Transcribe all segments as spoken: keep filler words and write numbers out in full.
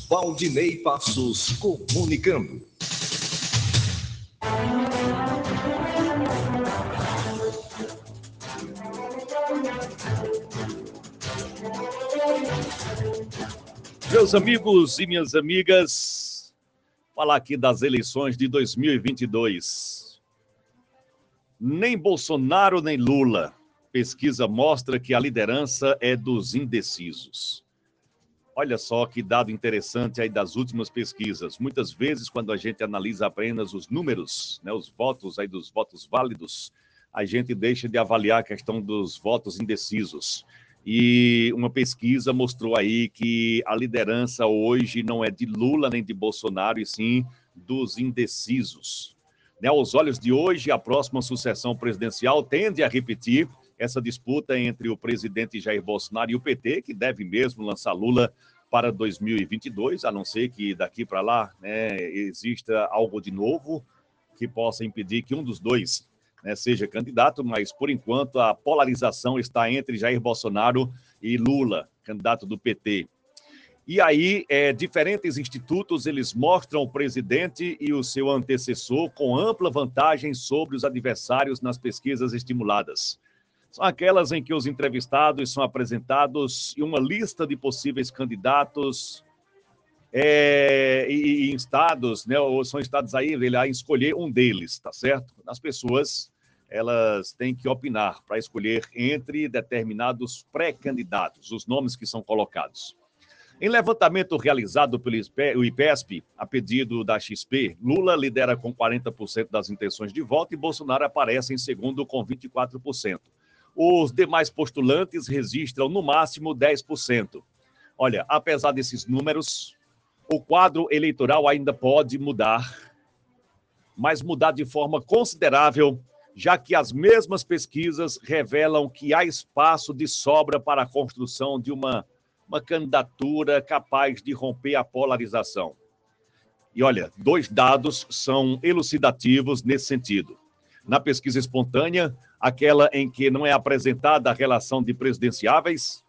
Valdinei Passos comunicando. Meus amigos e minhas amigas, falar aqui das eleições de dois mil e vinte e dois. Nem Bolsonaro nem Lula. Pesquisa mostra que a liderança é dos indecisos. Olha só que dado interessante aí das últimas pesquisas. Muitas vezes, quando a gente analisa apenas os números, né, os votos aí dos votos válidos, a gente deixa de avaliar a questão dos votos indecisos. E uma pesquisa mostrou aí que a liderança hoje não é de Lula nem de Bolsonaro, e sim dos indecisos. Né, aos olhos de hoje, a próxima sucessão presidencial tende a repetir essa disputa entre o presidente Jair Bolsonaro e o P T, que deve mesmo lançar Lula para dois mil e vinte e dois, a não ser que daqui para lá, né, exista algo de novo que possa impedir que um dos dois, né, seja candidato, mas por enquanto a polarização está entre Jair Bolsonaro e Lula, candidato do P T. E aí, é, diferentes institutos, eles mostram o presidente e o seu antecessor com ampla vantagem sobre os adversários nas pesquisas estimuladas. São aquelas em que os entrevistados são apresentados e uma lista de possíveis candidatos é, e, e instados, né, ou são instados aí ele a escolher um deles, tá certo? As pessoas, elas têm que opinar para escolher entre determinados pré-candidatos, os nomes que são colocados. Em levantamento realizado pelo I P E S P, a pedido da X P, Lula lidera com quarenta por cento das intenções de voto e Bolsonaro aparece em segundo com vinte e quatro por cento. Os demais postulantes registram no máximo dez por cento. Olha, apesar desses números, o quadro eleitoral ainda pode mudar, mas mudar de forma considerável, já que as mesmas pesquisas revelam que há espaço de sobra para a construção de uma, uma candidatura capaz de romper a polarização. E olha, dois dados são elucidativos nesse sentido. Na pesquisa espontânea, aquela em que não é apresentada a relação de presidenciáveis,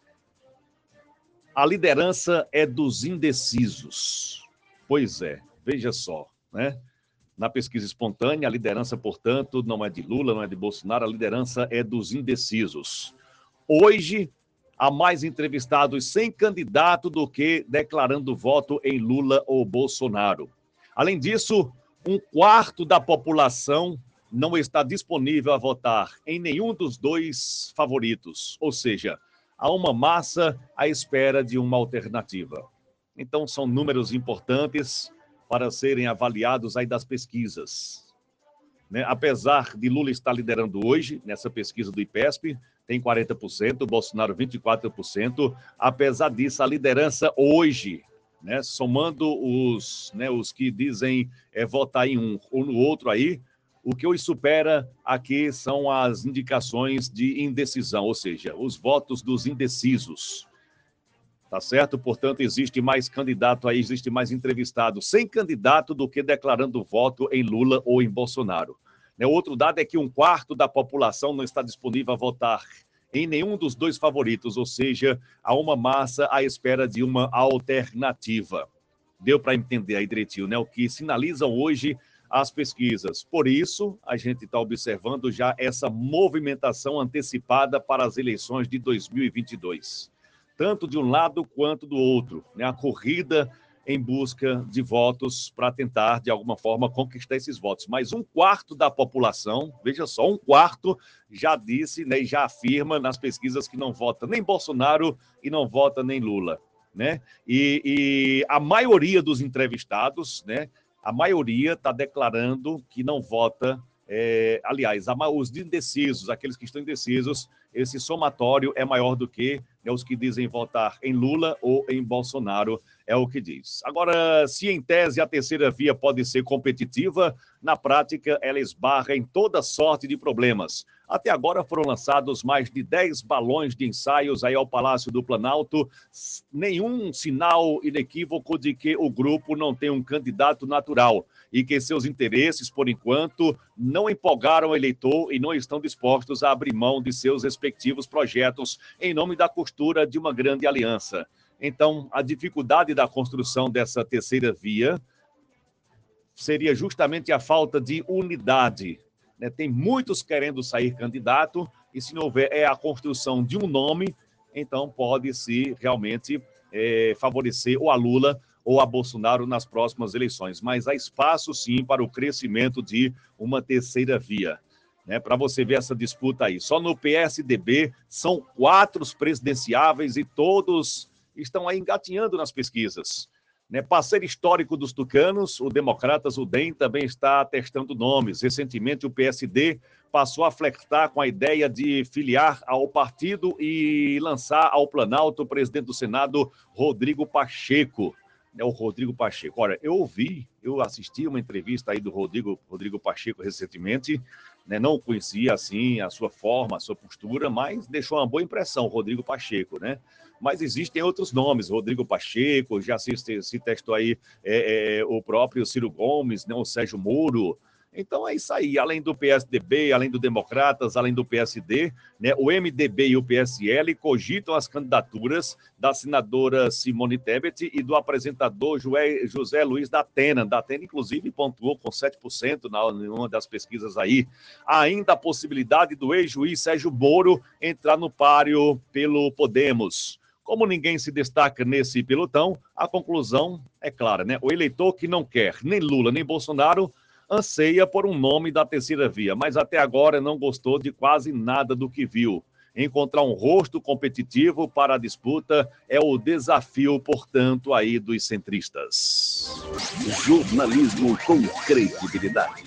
a liderança é dos indecisos. Pois é, veja só, né? Na pesquisa espontânea, a liderança, portanto, não é de Lula, não é de Bolsonaro, a liderança é dos indecisos. Hoje, há mais entrevistados sem candidato do que declarando voto em Lula ou Bolsonaro. Além disso, um quarto da população não está disponível a votar em nenhum dos dois favoritos, ou seja, há uma massa à espera de uma alternativa. Então, são números importantes para serem avaliados aí das pesquisas. Né? Apesar de Lula estar liderando hoje, nessa pesquisa do I P E S P, tem quarenta por cento, Bolsonaro vinte e quatro por cento, apesar disso, a liderança hoje, né, somando os, né, os que dizem é, votar em um ou no outro aí, o que os supera aqui são as indicações de indecisão, ou seja, os votos dos indecisos. Tá certo? Portanto, existe mais candidato aí, existe mais entrevistado sem candidato do que declarando voto em Lula ou em Bolsonaro. Né? Outro dado é que um quarto da população não está disponível a votar em nenhum dos dois favoritos, ou seja, há uma massa à espera de uma alternativa. Deu para entender aí direitinho, né? O que sinalizam hoje as pesquisas. Por isso, a gente está observando já essa movimentação antecipada para as eleições de dois mil e vinte e dois. Tanto de um lado quanto do outro, né? A corrida em busca de votos para tentar, de alguma forma, conquistar esses votos. Mas um quarto da população, veja só, um quarto já disse, né, e já afirma nas pesquisas que não vota nem Bolsonaro e não vota nem Lula. Né? E, e a maioria dos entrevistados, né, a maioria está declarando que não vota, é, aliás, a, os indecisos, aqueles que estão indecisos, esse somatório é maior do que, né, os que dizem votar em Lula ou em Bolsonaro, é o que diz. Agora, se em tese a terceira via pode ser competitiva, na prática ela esbarra em toda sorte de problemas. Até agora foram lançados mais de dez balões de ensaios aí ao Palácio do Planalto, nenhum sinal inequívoco de que o grupo não tem um candidato natural e que seus interesses, por enquanto, não empolgaram o eleitor e não estão dispostos a abrir mão de seus respectivos projetos em nome da costura de uma grande aliança. Então, a dificuldade da construção dessa terceira via seria justamente a falta de unidade, né? Tem muitos querendo sair candidato, e se não houver é a construção de um nome, então pode-se realmente é, favorecer ou a Lula ou a Bolsonaro nas próximas eleições. Mas há espaço, sim, para o crescimento de uma terceira via, né? Para você ver essa disputa aí. Só no P S D B são quatro presidenciáveis e todos estão aí engatinhando nas pesquisas, né? Parceiro histórico dos tucanos, o Democratas, o D E M, também está testando nomes. Recentemente, o P S D passou a flertar com a ideia de filiar ao partido e lançar ao Planalto o presidente do Senado, Rodrigo Pacheco. É o Rodrigo Pacheco. Olha, eu ouvi, eu assisti uma entrevista aí do Rodrigo, Rodrigo Pacheco recentemente, né? Não conhecia, assim, a sua forma, a sua postura, mas deixou uma boa impressão, o Rodrigo Pacheco, né? Mas existem outros nomes, Rodrigo Pacheco, já se, se testou aí é, é, o próprio Ciro Gomes, né? O Sérgio Moro. Então é isso aí, além do P S D B, além do Democratas, além do P S D, né, o M D B e o P S L cogitam as candidaturas da senadora Simone Tebet e do apresentador José Luiz da Atena. Da Atena, inclusive, pontuou com sete por cento na, em uma das pesquisas aí. Há ainda a possibilidade do ex-juiz Sérgio Moro entrar no páreo pelo Podemos. Como ninguém se destaca nesse pelotão, a conclusão é clara, né? O eleitor que não quer nem Lula nem Bolsonaro anseia por um nome da terceira via, mas até agora não gostou de quase nada do que viu. Encontrar um rosto competitivo para a disputa é o desafio, portanto, aí dos centristas. Jornalismo com credibilidade.